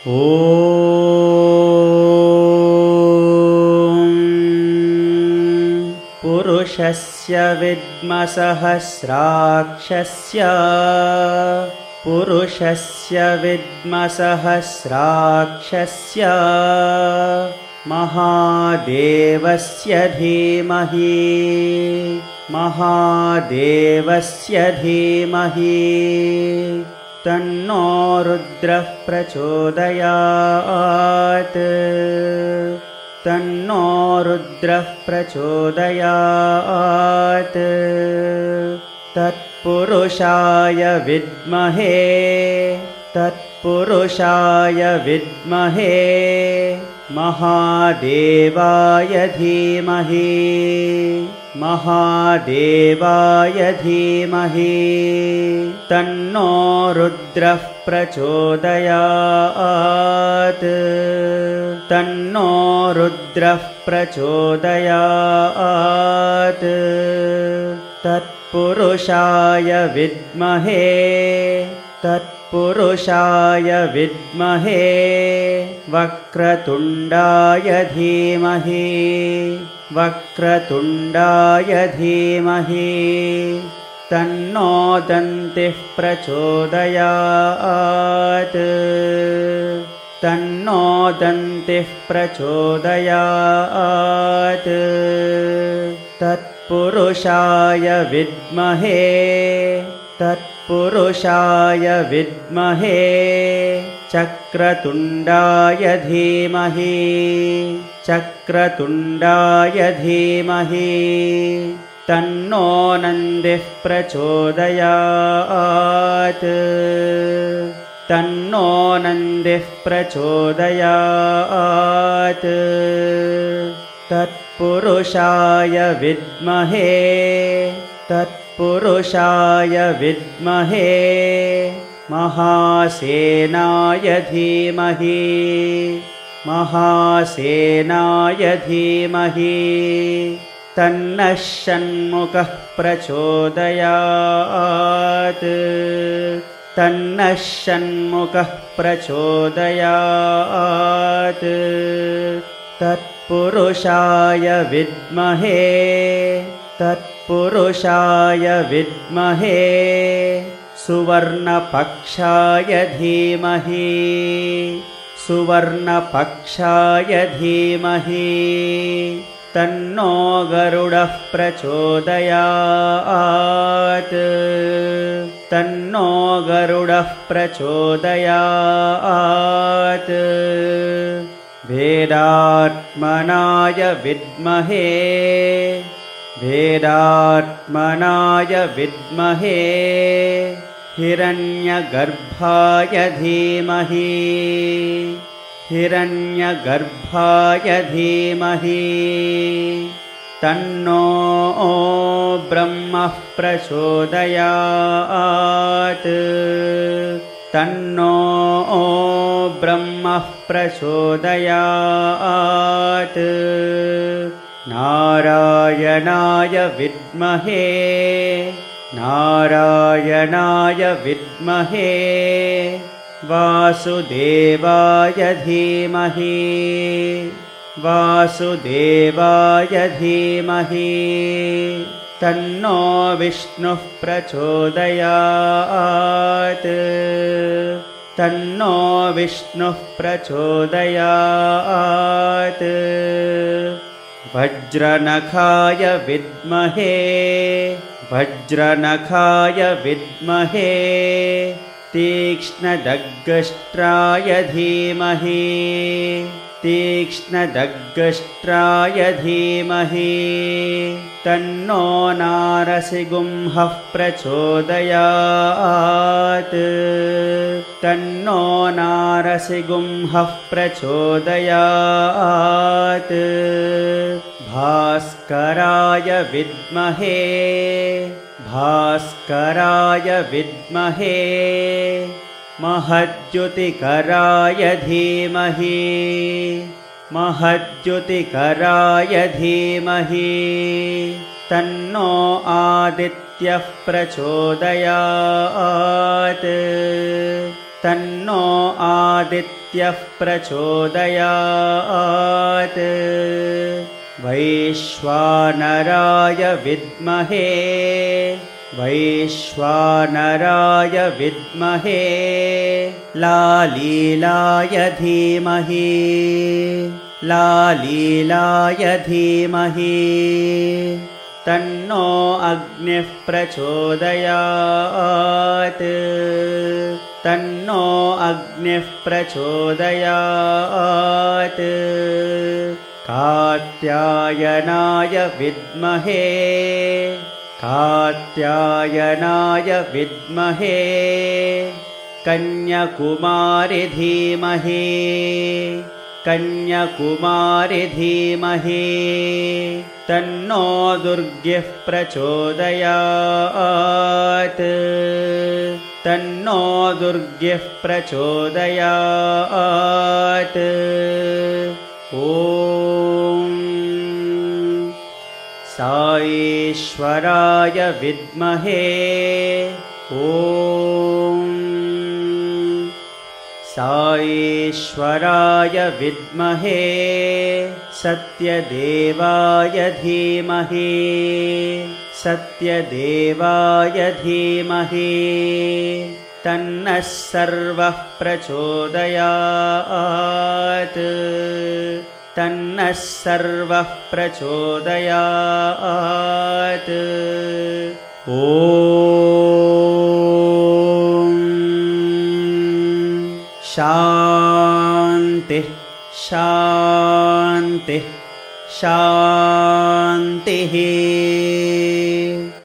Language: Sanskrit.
ॐ पुरुषस्य विद्मसहस्राक्षस्य पुरुषस्य विद्मसहस्राक्षस्य महादेवस्य धीमहि महादेवस्य धीमहि तन्नो रुद्रः प्रचोदयात् तन्नो रुद्रः प्रचोदयात् तत्पुरुषाय विद्महे तत्पुरुषाय विद्महे महादेवाय धीमहि महादेवाय धीमहि तन्नो रुद्रः प्रचोदयात् तन्नो रुद्रः प्रचोदयात् तत्पुरुषाय विद्महे तत्पुरुषाय विद्महे वक्रतुण्डाय धीमहि वक्रतुण्डाय धीमहि तन्नो दन्तिः प्रचोदयात् तन्नो दन्तिः प्रचोदयात् तत्पुरुषाय विद्महे तत्पुरुषाय विद्महे चक्रतुण्डाय धीमहि चक्रतुण्डाय धीमहि तन्नो नन्दिः प्रचोदयात् तन्नो नन्दिः प्रचोदयात् तत्पुरुषाय विद्महे तत्पुरुषाय विद्महे महासेनाय धीमहि महासेनाय धीमहि तन्नः षण्मुखः प्रचोदयात् तन्नः षण्मुखः प्रचोदयात् तत्पुरुषाय विद्महे तत्पुरुषाय विद्महे सुवर्णपक्षाय धीमहि सुवर्णपक्षाय धीमहि तन्नो गरुडः प्रचोदयात् तन्नो गरुडः प्रचोदयात् वेदात्मनाय विद्महे वेदात्मनाय विद्महे हिरण्यगर्भाय धीमहि हिरण्यगर्भाय धीमहि तन्नो ब्रह्मः प्रचोदयात् तन्नो ब्रह्मः प्रचोदयात् नारायणाय विद्महे नारायणाय विद्महे वासुदेवाय धीमहि वासुदेवाय धीमहि तन्नो विष्णुः प्रचोदयात् तन्नो विष्णुः प्रचोदयात् वज्रनखाय विद्महे वज्रनखाय विद्महे तीक्ष्णदग्गष्ट्राय धीमहि तीक्ष्णदग्गष्ट्राय धीमहि तन्नो नारसिंहः प्रचोदयात् तन्नो नारसिंहः प्रचोदयात् भास्कराय विद्महे भास्कराय विद्महे महद्युतिकराय धीमहि महद्युतिकराय धीमहि तन्नो आदित्यः प्रचोदयात् तन्नो आदित्यः आदित्यः प्रचोदयात् वैश्वानराय विद्महे वैश्वानराय विद्महे लालीलाय धीमहि लालीलाय धीमहि तन्नो अग्निः प्रचोदयात् तन्नो अग्निः प्रचोदयात् कात्यायनाय विद्महे कात्यायनाय विद्महे कन्याकुमारि धीमहि कन्याकुमारि धीमहि तन्नो दुर्गिः प्रचोदयात् तन्नो दुर्गिः प्रचोदयात् ॐ साईश्वराय विद्महे ॐ साईश्वराय विद्महे सत्यदेवाय धीमहि सत्यदेवाय धीमहि तन्नः सर्वः प्रचोदयात् तन्नः सर्वः प्रचोदयात् ॐ शान्तिः शान्तिः शान्तिः।